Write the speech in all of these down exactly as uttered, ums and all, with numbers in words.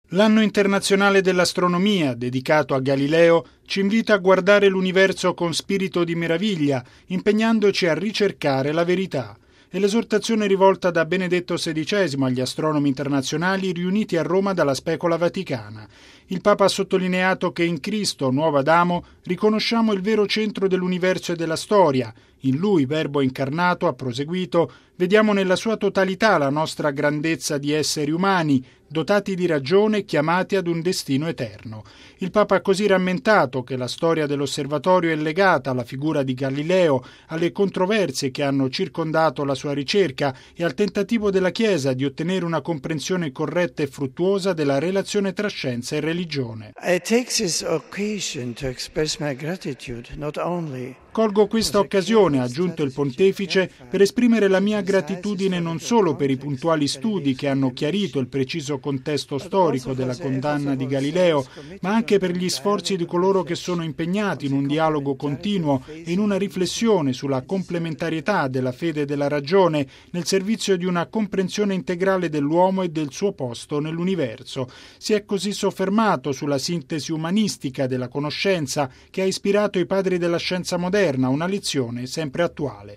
L'anno internazionale dell'astronomia, dedicato a Galileo, ci invita a guardare l'universo con spirito di meraviglia, impegnandoci a ricercare la verità. È l'esortazione rivolta da Benedetto sedicesimo agli astronomi internazionali riuniti a Roma dalla Specola Vaticana. Il Papa ha sottolineato che in Cristo, nuovo Adamo, riconosciamo il vero centro dell'universo e della storia. In Lui, Verbo incarnato, ha proseguito, vediamo nella sua totalità la nostra grandezza di esseri umani, dotati di ragione e chiamati ad un destino eterno. Il Papa ha così rammentato che la storia dell'osservatorio è legata alla figura di Galileo, alle controversie che hanno circondato la sua ricerca e al tentativo della Chiesa di ottenere una comprensione corretta e fruttuosa della relazione tra scienza e religione. I take this occasion to express my gratitude not only Colgo questa occasione, ha aggiunto il pontefice, per esprimere la mia gratitudine non solo per i puntuali studi che hanno chiarito il preciso contesto storico della condanna di Galileo, ma anche per gli sforzi di coloro che sono impegnati in un dialogo continuo e in una riflessione sulla complementarietà della fede e della ragione nel servizio di una comprensione integrale dell'uomo e del suo posto nell'universo. Si è così soffermato sulla sintesi umanistica della conoscenza che ha ispirato i padri della scienza moderna, una lezione sempre attuale.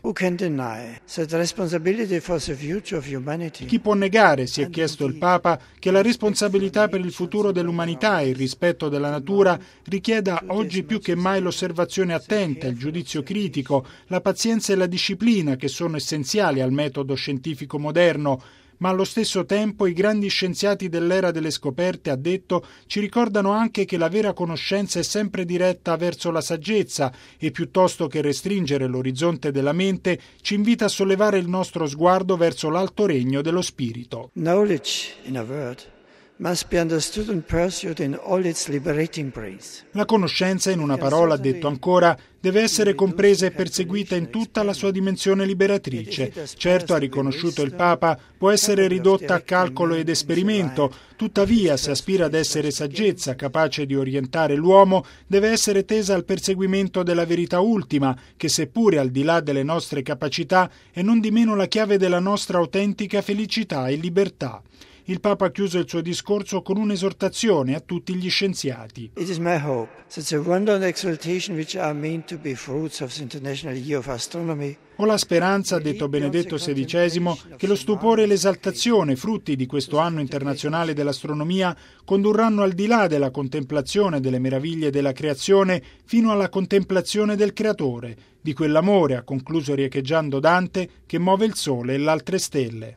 Chi può negare, si è chiesto il Papa, che la responsabilità per il futuro dell'umanità e il rispetto della natura richieda oggi più che mai l'osservazione attenta, il giudizio critico, la pazienza e la disciplina che sono essenziali al metodo scientifico moderno, ma allo stesso tempo i grandi scienziati dell'era delle scoperte, ha detto, ci ricordano anche che la vera conoscenza è sempre diretta verso la saggezza e piuttosto che restringere l'orizzonte della mente ci invita a sollevare il nostro sguardo verso l'alto regno dello spirito. Knowledge, in a word, must be understood and pursued in all its liberating praise. La conoscenza, in una parola, ha detto ancora, deve essere compresa e perseguita in tutta la sua dimensione liberatrice. Certo, ha riconosciuto il Papa, può essere ridotta a calcolo ed esperimento, tuttavia, se aspira ad essere saggezza capace di orientare l'uomo, deve essere tesa al perseguimento della verità ultima, che seppure al di là delle nostre capacità è non di meno la chiave della nostra autentica felicità e libertà. Il Papa ha chiuso il suo discorso con un'esortazione a tutti gli scienziati. It is my hope that the wonder and exaltation which are meant to be fruits of the International Year of Astronomy. Ho la speranza, ha detto Benedetto sedicesimo, che lo stupore e l'esaltazione, frutti di questo anno internazionale dell'astronomia, condurranno al di là della contemplazione delle meraviglie della creazione fino alla contemplazione del Creatore, di quell'amore, ha concluso riecheggiando Dante, che muove il sole e le altre stelle.